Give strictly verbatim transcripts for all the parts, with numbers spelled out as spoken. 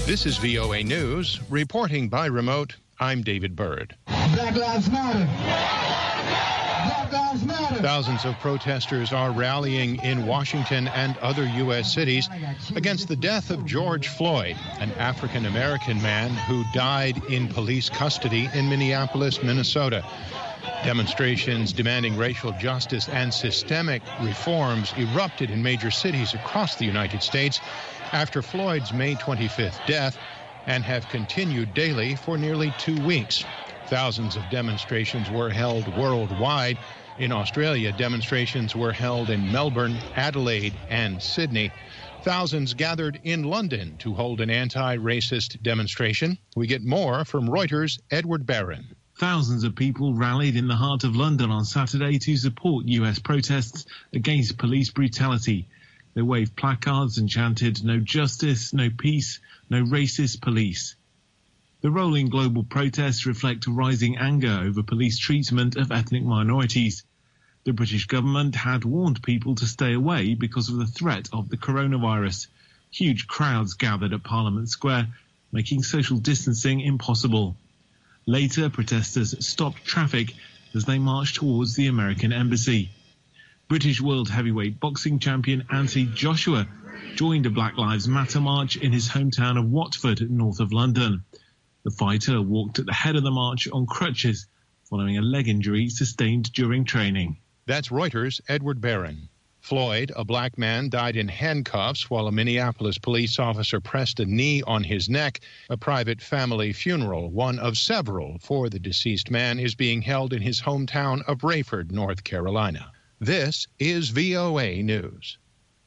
This is V O A News. Reporting by remote, I'm David Byrd. Black Lives Matter. Black Lives Matter. Thousands of protesters are rallying in Washington and other U S cities against the death of George Floyd, an African-American man who died in police custody in Minneapolis, Minnesota. Demonstrations demanding racial justice and systemic reforms erupted in major cities across the United States after Floyd's May twenty-fifth death and have continued daily for nearly two weeks. Thousands of demonstrations were held worldwide. In Australia, demonstrations were held in Melbourne, Adelaide, and Sydney. Thousands gathered in London to hold an anti-racist demonstration. We get more from Reuters' Edward Barron. Thousands of people rallied in the heart of London on Saturday to support U S protests against police brutality. They waved placards and chanted, "No justice, no peace, no racist police." The rolling global protests reflect rising anger over police treatment of ethnic minorities. The British government had warned people to stay away because of the threat of the coronavirus. Huge crowds gathered at Parliament Square, making social distancing impossible. Later, protesters stopped traffic as they marched towards the American embassy. British world heavyweight boxing champion Anthony Joshua joined a Black Lives Matter march in his hometown of Watford, north of London. The fighter walked at the head of the march on crutches, following a leg injury sustained during training. That's Reuters' Edward Barron. Floyd, a black man, died in handcuffs while a Minneapolis police officer pressed a knee on his neck. A private family funeral, one of several for the deceased man, is being held in his hometown of Rayford, North Carolina. This is V O A News.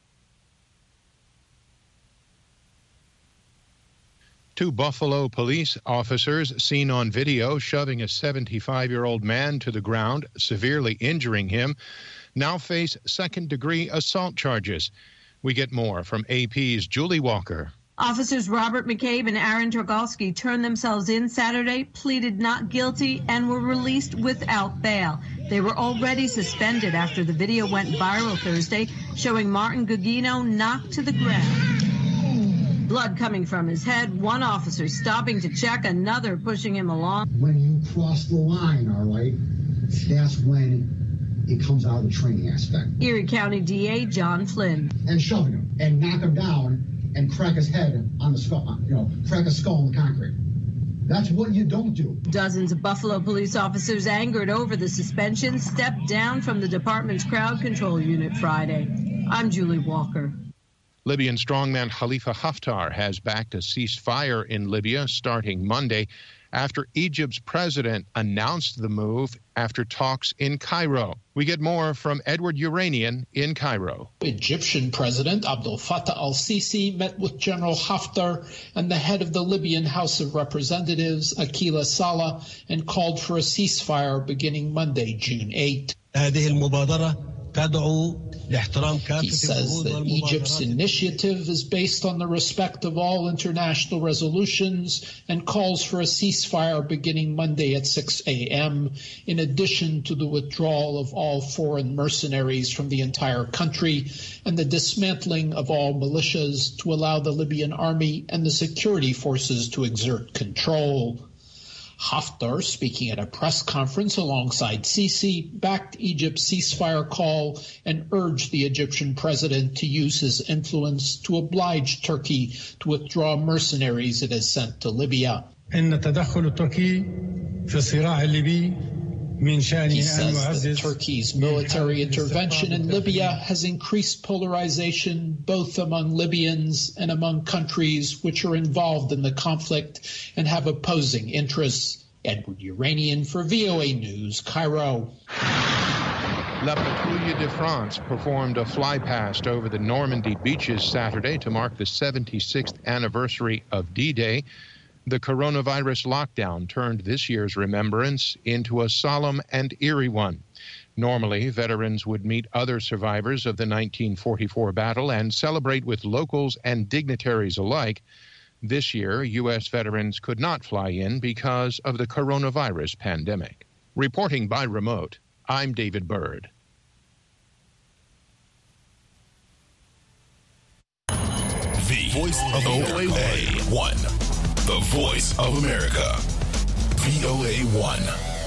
Two Buffalo police officers seen on video shoving a seventy-five-year-old man to the ground, severely injuring him, now face second-degree assault charges. We get more from A P's Julie Walker. Officers Robert McCabe and Aaron Dragolsky turned themselves in Saturday, pleaded not guilty, and were released without bail. They were already suspended after the video went viral Thursday, showing Martin Gugino knocked to the ground. Blood coming from his head, one officer stopping to check, another pushing him along. When you cross the line, all right, that's when it comes out of the training aspect. Erie County D A John Flynn. And shoving him and knock him down and crack his head on the skull, you know, crack his skull in the concrete. That's what you don't do. Dozens of Buffalo police officers, angered over the suspension, stepped down from the department's crowd control unit Friday. I'm Julie Walker. Libyan strongman Khalifa Haftar has backed a ceasefire in Libya starting Monday after Egypt's president announced the move after talks in Cairo. We get more from Edward Uranian in Cairo. Egyptian President Abdel Fattah al-Sisi met with General Haftar and the head of the Libyan House of Representatives, Akila Saleh, and called for a ceasefire beginning Monday, June eighth. He says that Egypt's initiative is based on the respect of all international resolutions and calls for a ceasefire beginning Monday at six a.m., in addition to the withdrawal of all foreign mercenaries from the entire country and the dismantling of all militias to allow the Libyan army and the security forces to exert control. Haftar, speaking at a press conference alongside Sisi, backed Egypt's ceasefire call and urged the Egyptian president to use his influence to oblige Turkey to withdraw mercenaries it has sent to Libya. He says that Turkey's military intervention in Libya has increased polarization both among Libyans and among countries which are involved in the conflict and have opposing interests. Edward Uranian for V O A News, Cairo. La Patrouille de France performed a flypast over the Normandy beaches Saturday to mark the seventy-sixth anniversary of D-Day. The coronavirus lockdown turned this year's remembrance into a solemn and eerie one. Normally, veterans would meet other survivors of the nineteen forty-four battle and celebrate with locals and dignitaries alike. This year, U S veterans could not fly in because of the coronavirus pandemic. Reporting by remote, I'm David Byrd. V voice of V O A one. The voice of America. V O A one.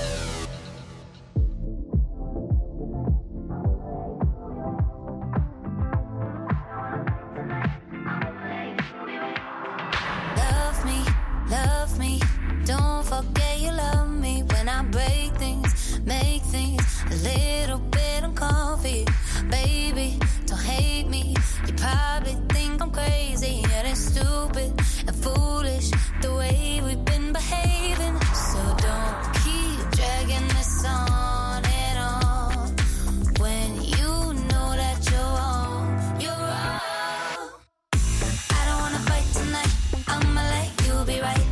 Love me, love me. Don't forget you love me. When I break things, make things a little bit uncomfy. Baby, don't hate me. You probably think I'm crazy and it's stupid and foolish the way we've been behaving. So don't keep dragging this on and on when you know that you're wrong. You're wrong. I don't wanna fight tonight. I'ma let you be right.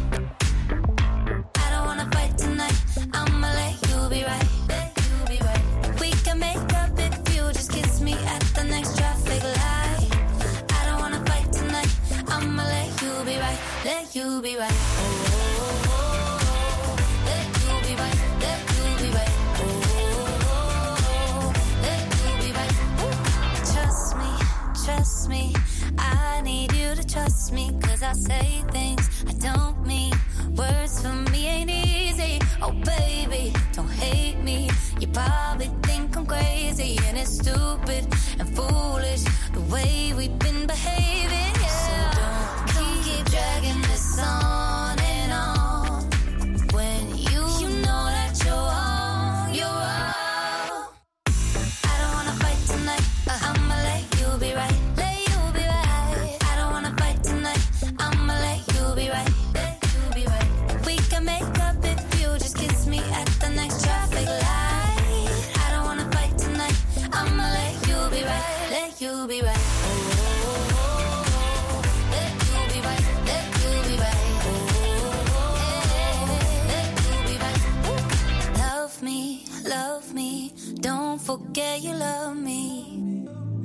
I don't wanna fight tonight. I'ma let you be right. Let you be right. We can make up if you just kiss me at the next traffic light. I don't wanna fight tonight. I'ma let you be right. Let you be right. Oh, oh, oh, oh. Let you be right. Let you be right. Oh, oh, oh, oh. Let you be right. Ooh. Trust me, trust me. I need you to trust me, 'cause I say things I don't mean. Words for me ain't easy. Oh baby, don't hate me. You probably think I'm crazy and it's stupid and foolish the way we've been behaving. Yeah. So don't, don't keep dragging this on and on when you, you know that you're wrong. You're wrong. I don't wanna fight tonight. I'ma let you be right. Let you be right. I don't wanna fight tonight. I'ma let you be right. Let you be right. We can make up if you just kiss me at the next traffic light. I don't wanna fight tonight. I'ma let you be right. Let you be right. Oh, oh, oh, oh. Let you be right. Let you be right. Oh, oh, oh. Let you be right. Ooh. Love me, love me. Don't forget you love me.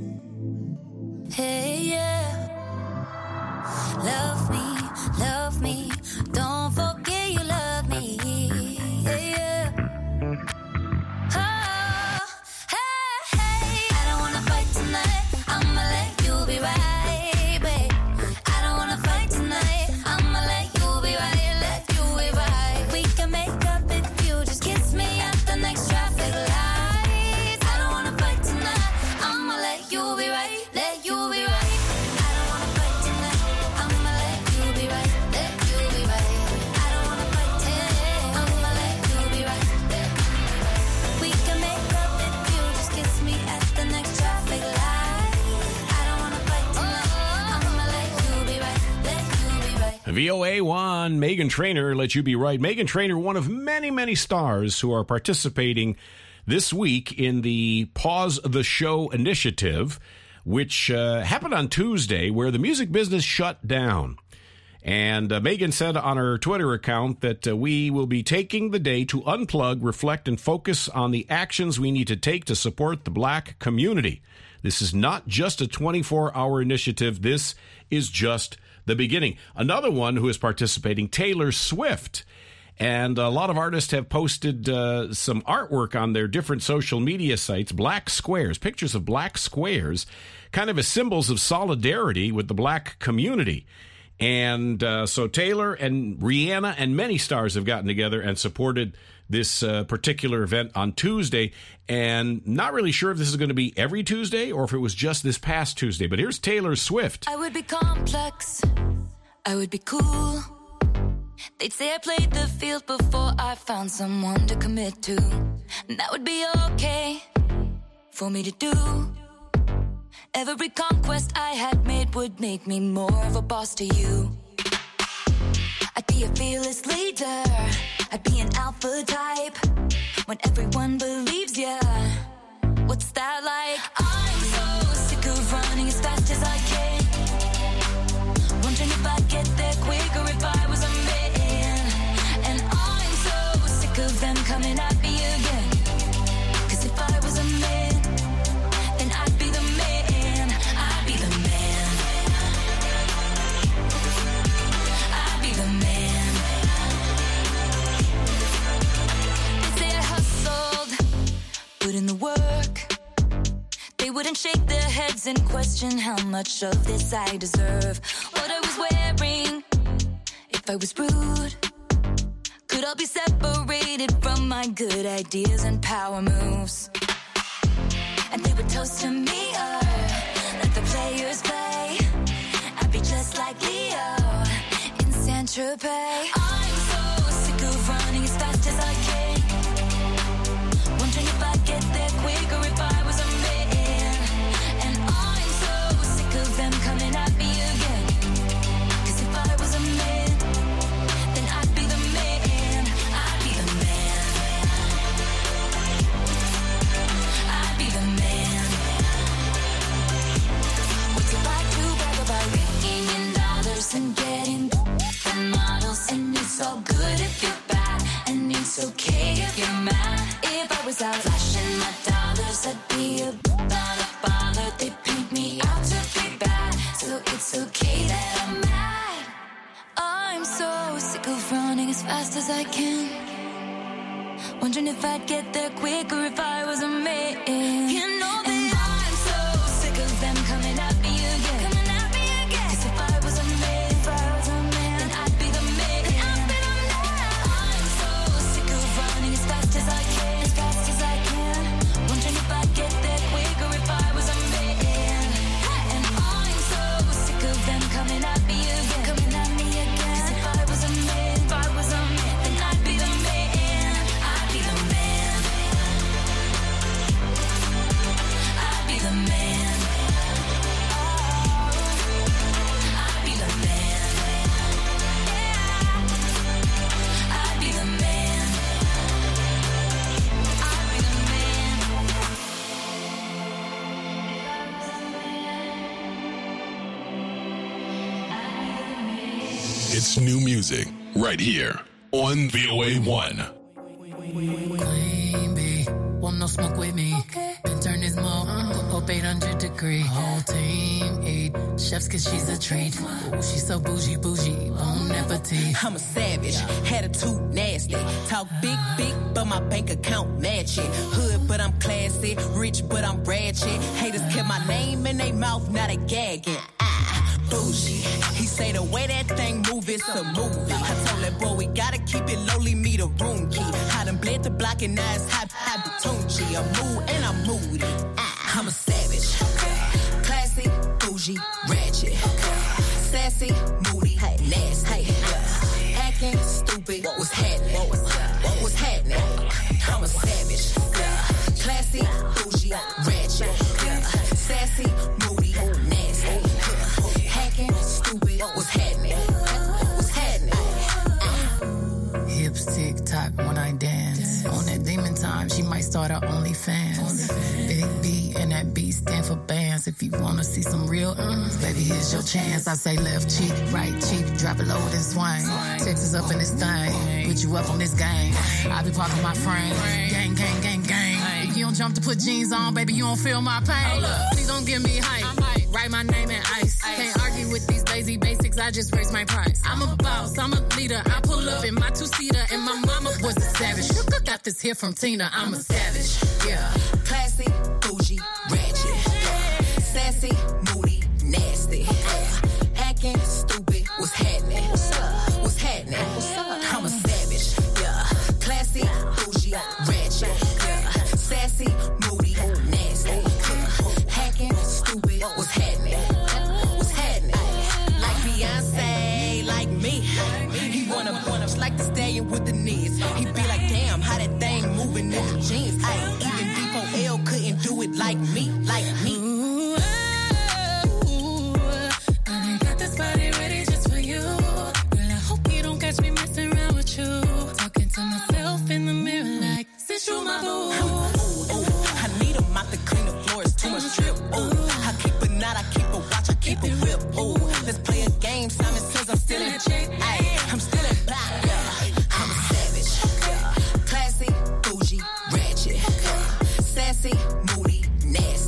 Hey, yeah. Love me, love me. Don't forget you love me. Yeah, yeah. Oh, hey, hey. I don't wanna fight tonight. I'ma let you be right, babe. I don't wanna fight tonight. I'ma let you be right. Let you be right. We can make up if you just kiss me at the next traffic light. I don't wanna fight tonight. I'ma let you be right. Let you be right. I don't wanna fight tonight. I'ma let you be right. Let you be right. I don't wanna fight tonight. I'ma let you be right. Let you be right. We can make up if you just kiss me at the next traffic light. I don't wanna fight tonight. I'ma let you be right. Let you be right. V O A one, Meghan Trainor, Let You Be Right. Meghan Trainor, one of many, many stars who are participating this week in the Pause the Show initiative, which uh, happened on Tuesday, where the music business shut down. And uh, Meghan said on her Twitter account that uh, we will be taking the day to unplug, reflect, and focus on the actions we need to take to support the Black community. This is not just a twenty-four hour initiative. This is just the beginning. Another one who is participating, Taylor Swift. And a lot of artists have posted uh, some artwork on their different social media sites, black squares, pictures of black squares, kind of as symbols of solidarity with the Black community. And uh, so Taylor and Rihanna and many stars have gotten together and supported this uh, particular event on Tuesday. And not really sure if this is going to be every Tuesday or if it was just this past Tuesday. But here's Taylor Swift. I would be complex. I would be cool. They'd say I played the field before I found someone to commit to. And that would be okay for me to do. Every conquest I had made would make me more of a boss to you. I'd be a fearless leader. I'd be an alpha type. When everyone believes ya, what's that like? I'm so sick of running as fast as I can. Wondering if I'd get there quicker if I was a man. And I'm so sick of them coming at me again. 'Cause if I was a man, then I'd be the man. I'd be the man. I'd be the man. They say I hustled, put in the work. They wouldn't shake their heads and question how much of this I deserve. What If I was rude, could I be separated from my good ideas and power moves? And they would toast to me, or let the players play. I'd be just like Leo in Saint-Tropez. I'm so sick of running as fast as I can, wondering if I'd get there quicker if I was a man. And I'm so sick of them coming at me again, 'cause if I was a man, then I'd be the man. I'd be the man. I'd be the man. What's it like to brag about raking in dollars and getting the models? And it's all good if you're bad, and it's okay if you're mad. If I was out flashing my dollars, I'd be a not a baller. They paint me out to be bad, so it's okay that I'm mad. I'm so sick of running as fast as I can, wondering if I'd get there quicker if I was a man. You know that and I'm so sick of them coming at me again, coming at me again. 'Cause if I was a man, if I was a man, then I'd be the man. I'd be the man. I'm so sick of running as fast as I can, as fast as I can, wondering if I'd get there quicker if I was a man. And I'm so sick of them coming at me again, coming at me again. 'Cause if I was a man, if I was a man, then I'd be the man. I'd be the man. I'd be the man. Oh, I'd be the man. Yeah. I'd be the man. I'd be the man. It's new music right here on V O A one. Queen bee, want no smoke with me. Been turn this mo up eight hundred degree. Whole team eat chefs 'cause she's a treat. Ooh, she's so bougie, bougie, bon appetit. I'm a savage, attitude nasty. Talk big, big, but my bank account match it. Hood, but I'm classy. Rich, but I'm ratchet. Haters kept my name in their mouth, now they gagging. Ah, bougie. He say the way that thing move, it's a movie. I told that boy we gotta keep it lowly, me the room key. I done bled the block and now it's hot, hot Tunchi. I'm mood and I'm moody. Ah, I'm a savage. Classy, bougie, ratchet. Sassy, moody, nasty. Acting stupid, what's happening? What's happening? I'm a savage. Classy, bougie, ratchet. Sassy, moody, nasty. Hacking, stupid, what's happening? What's happening? Hips tick tock when I dance. On that demon time, she might start her OnlyFans. Big B and that B stand for bands. If you wanna see some real, mm, baby, here's your chance. I say left cheek, right cheek, drop it low and swing. Texas up in this thing, put you up on this game. I be parking my frame, gang, gang, gang, gang. If you don't jump to put jeans on, baby, you don't feel my pain. Please don't give me hype. Write my name in ice. Can't argue with these lazy basics. I just raise my price. I'm a boss. I'm a leader. I pull up in my two-seater, and my mama was a savage. Look, got this here from Tina. I'm a savage. Yeah. Classy, bougie, ratchet. Sassy, moody, nasty. Hacking, stupid, what's happening? What's up? What's happening? What's up? I'm a savage. Yeah. Classy, bougie, ratchet. Yeah. Sassy, moody, nasty. Hacking, stupid, what's happening? What's happening? Like Beyonce, like me. He wanna wanna like the stallion with the knees. He be like, damn, how that thing moving in the jeans. I even D four L couldn't do it like me, like me. Ooh, ooh, I got this body ready just for you. Girl, I hope you don't catch me messing around with you. Talking to myself in the mirror like, since you my boo. Ooh, ooh, I need a mop to clean the floors, too much drip. Ooh, I keep a knot, I keep a watch, I keep a whip. Ooh, let's play a game. Simon says I'm still in check. Ay, I'm still in black. Yeah. I'm a savage. Yeah. Classy, bougie, ratchet. Yeah. Sassy, moody, nasty.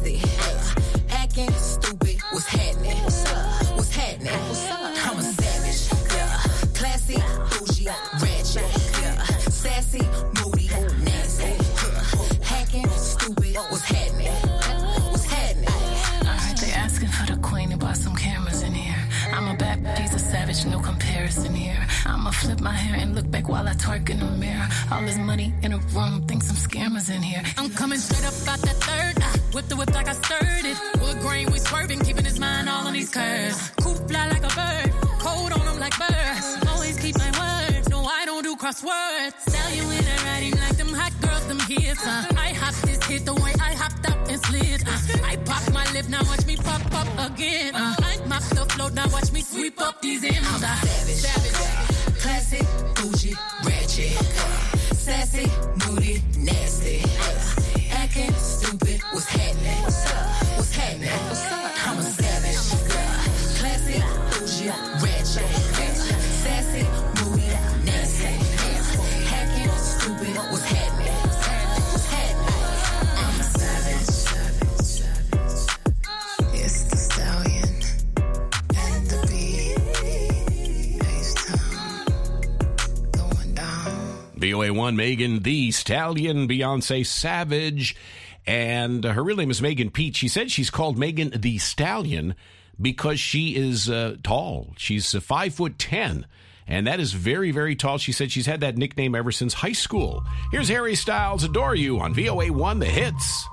He's a savage, no comparison here. I'ma flip my hair and look back while I twerk in the mirror. All this money in a room, think some scammers in here. I'm coming straight up out that third. I whip the whip like I stirred it. Wood grain, we swerving, keeping his mind all on these curves. Coop fly like a bird, cold on him like birds. Always keep my word, no I don't do crosswords. Stallion with a riding like them hot girls, them hits. Uh. I hopped this hit the way I hopped up and slid. Uh. I popped my lip, now watch me pop up again. Uh. I mop the float, now watch me sweep up these M's. I'm savage, savage, classic, bougie, ratchet, uh. sassy, moody, nasty, uh. acting stupid. What's happening? What's up? What's happening? What's up? I'm a savage, uh. classic, bougie, ratchet, uh. sassy, moody, nasty, uh. acting stupid. What's happening? What's happening? I'm a savage, savage, savage. It's the stallion and the beat. H-Town going down. V O A one, Megan Thee Stallion, Beyonce, Savage. And her real name is Megan Pete. She said she's called Megan Thee Stallion because she is uh, tall. She's uh, five foot ten. And that is very, very tall. She said she's had that nickname ever since high school. Here's Harry Styles, Adore You on V O A one, The Hits.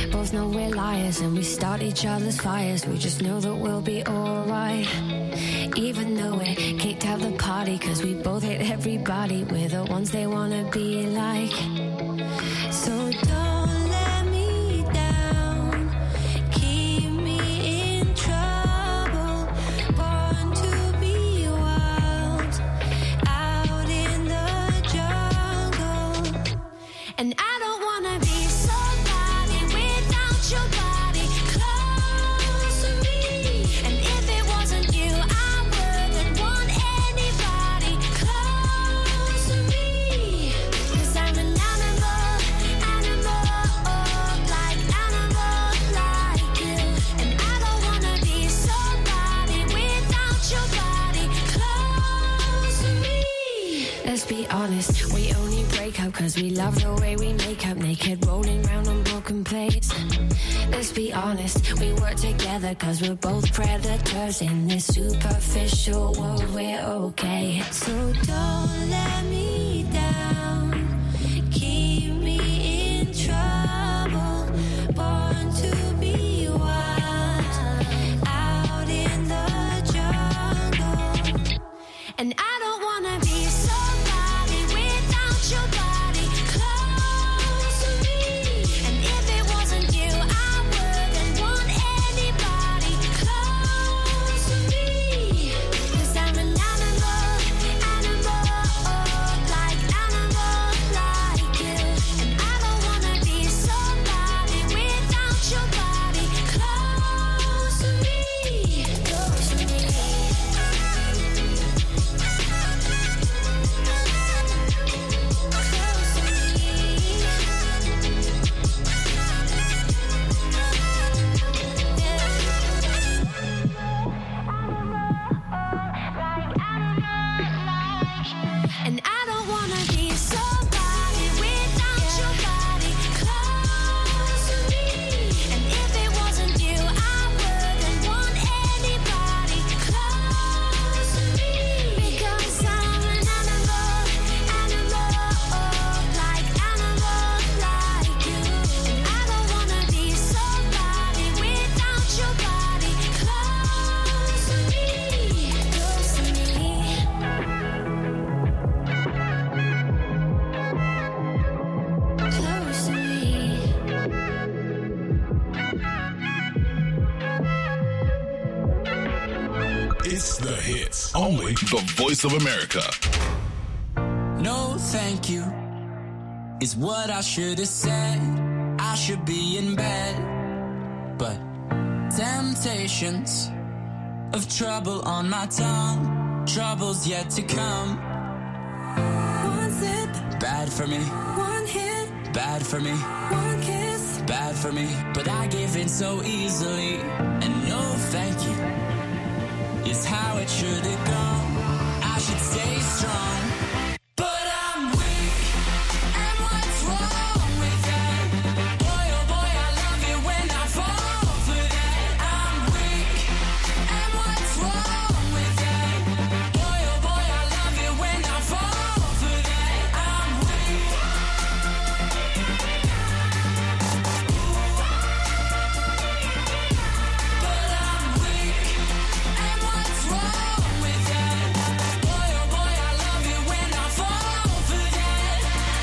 And we start each other's fires. We just know that we'll be alright. even though we kicked out the party, cause we both hate everybody. We're the ones they wanna be like. So don't let me down, keep me in trouble, born to be wild, out in the jungle. And I don't wanna be somebody without your body close to me. And if it wasn't you, I wouldn't want anybody close to me. Cause I'm an animal, animal, like animal, like you. And I don't wanna be somebody without your body close to me. Let's be honest, we only break up cause we love the way we make up, naked rolling round on broken plates. Let's be honest, we work together cause we're both predators in this superficial world, we're okay. So don't let me down, keep me in trouble, born to be wild, out in the jungle. And I don't wanna be somebody without your body close to me. And if it wasn't you, I wouldn't want anybody close to me. Cause I'm an animal, animal, like animal, like you. And I don't wanna be somebody without your body close to me. Close to me. And I don't wanna be somebody without your body close to me. And if it wasn't you, I wouldn't want anybody close to me. Because I'm an animal, animal, like animal, like you. And I don't wanna be somebody without your body close to me. Close to me. Close to me. It's the hits. Only the Voice of America. No, thank you, is what I should have said. I should be in bed, but temptations of trouble on my tongue, trouble's yet to come. One sip, bad for me. One hit, bad for me. One kiss, bad for me. But I give in so easily, and no thank you is how it should have gone. I should stay strong, but I'm weak, and what's wrong with that? Boy, oh boy, I love it when I fall for that. I'm weak, and what's wrong with that? Boy, oh boy, I love it when I fall for that. I'm weak. But I'm weak, and what's wrong with that? Boy, oh boy, I love it when I fall for that.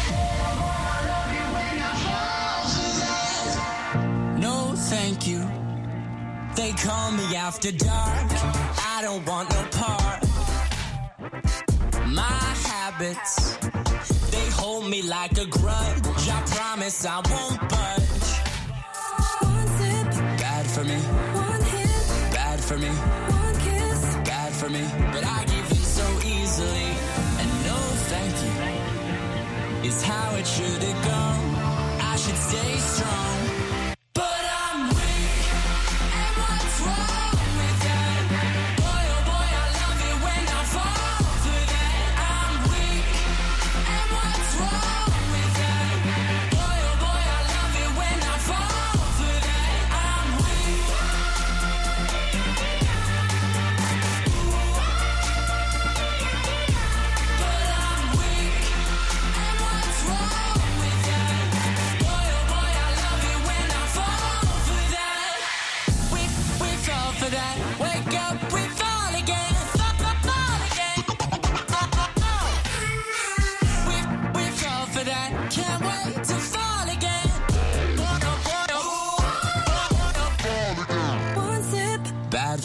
No, thank you. They call me after dark. I don't want no part. My habits, they hold me like a grudge. I promise I won't budge. One sip, bad for me. One hit, bad for me. One kiss, bad for me. But I give in so easily, and no thank you is how it should have gone. I should stay strong, but I'm weak, and what's wrong with that? Boy, oh boy, I love it when I fall for that. I'm weak, and what's wrong with that? Boy, oh boy, I love it when I fall for that. I'm weak. But I'm weak, and what's wrong with that? Boy, oh boy, I love it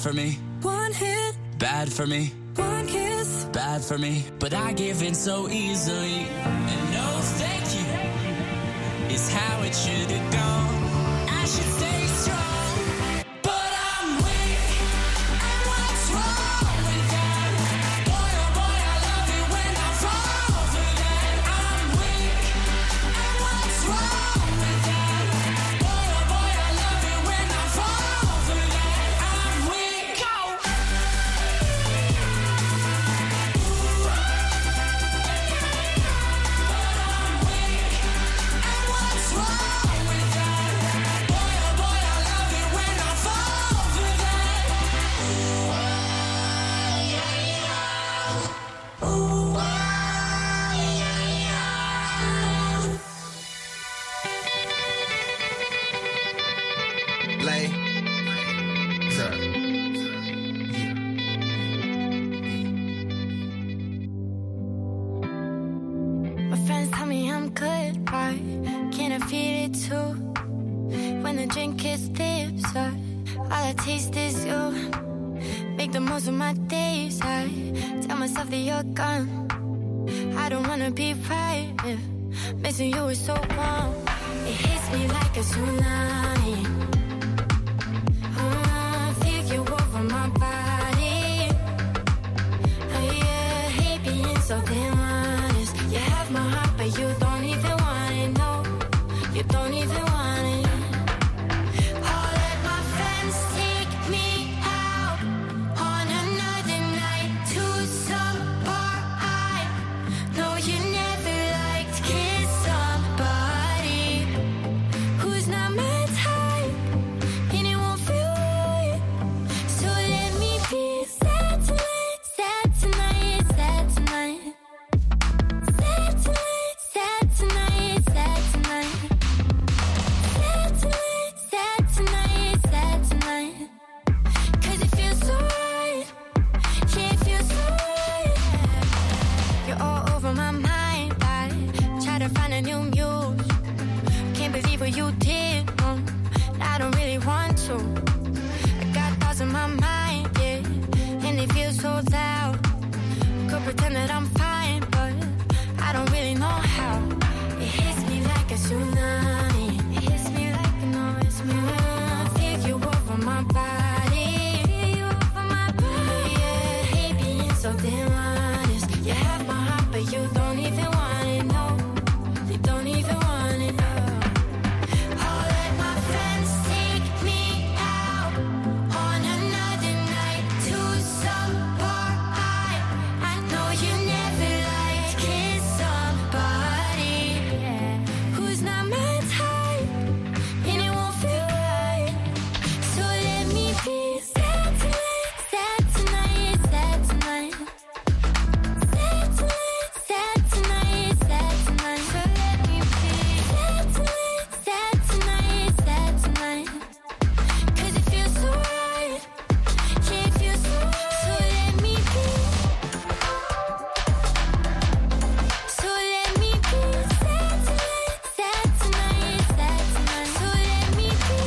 for me. One hit, Bad for me. one kiss. Bad for me. But I give in so easily. And no thank you is how it should have gone. I should stay strong. But I'm weak. And what's wrong with that? Boy, oh boy, I love it when I fall for that. I'm weak. And what's wrong with that? Boy, oh boy, I love it when I fall for that. I'm weak. Go! What's wrong with that? Boy, oh boy, I love it when I fall for that. Lay. Sir. My friends tell me I'm good, right? Can I feel it too? When the drink hits lips, I, all I taste is you. Make the most of my days, I tell myself that you're gone. I don't wanna be right if missing you is so wrong. It hits me like a tsunami. I feel you over my body. Oh yeah, hate being so damn honest. You have my heart, but you don't even want it. No, you don't even want it. I'll let my friends take me out on another night to some bar. I know you never liked kiss somebody who's not my type, and it won't feel right. So let me be sad tonight, sad tonight, sad tonight. Sad tonight, sad tonight, sad tonight. Sad tonight, sad tonight, sad tonight. 'Cause it feels so right. Yeah, it feels so right. You're all over my mind. I try to find a new muse. Can't believe what you did. No, I don't really want to. I got thoughts in my mind, yeah, and they feel so loud. Could pretend that I'm fine, but I don't really know how. It hits me like a tsunami. It hits me like a no, it's me. I feel you over my body. Feel you over my body. Yeah, hate being so damn honest. You have my heart, but you don't even want it. No, you don't even want it. No. I'll let my friends take me out on another night to some bar. I, I know you never liked kiss somebody who's not my type, and it won't feel right. So let me be sad tonight, sad tonight, sad tonight. Sad tonight, sad tonight, sad tonight. So let me be sad tonight, sad tonight, sad tonight. 'Cause it feels so right. Yeah, it feels so right. So let me be. So let me be sad tonight, sad tonight, sad tonight. So let me be.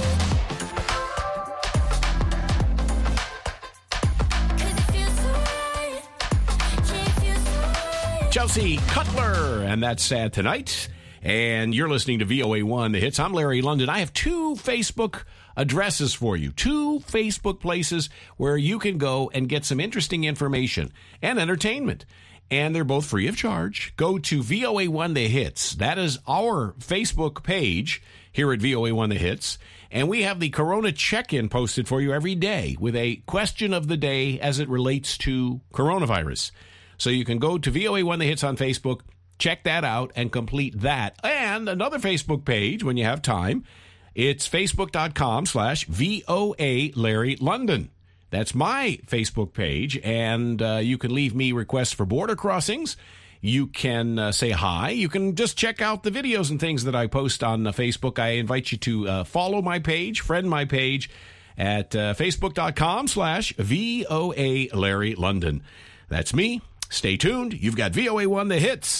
'Cause it feels so right. Yeah, it feels so right. Chelsea Cutler, and that's Sad Tonight. And you're listening to V O A one, The Hits. I'm Larry London. I have two Facebook addresses for you, two Facebook places where you can go and get some interesting information and entertainment. And they're both free of charge. Go to V O A one The Hits. That is our Facebook page here at V O A one The Hits. And we have the Corona check-in posted for you every day with a question of the day as it relates to coronavirus. So you can go to V O A one The Hits on Facebook, check that out, and complete that. And another Facebook page when you have time. It's facebook.com slash VOA Larry London. That's my Facebook page, and uh, you can leave me requests for border crossings. You can uh, say hi. You can just check out the videos and things that I post on uh, Facebook. I invite you to uh, follow my page, friend my page at uh, facebook.com slash VOA Larry London. That's me. Stay tuned. You've got V O A one The Hits.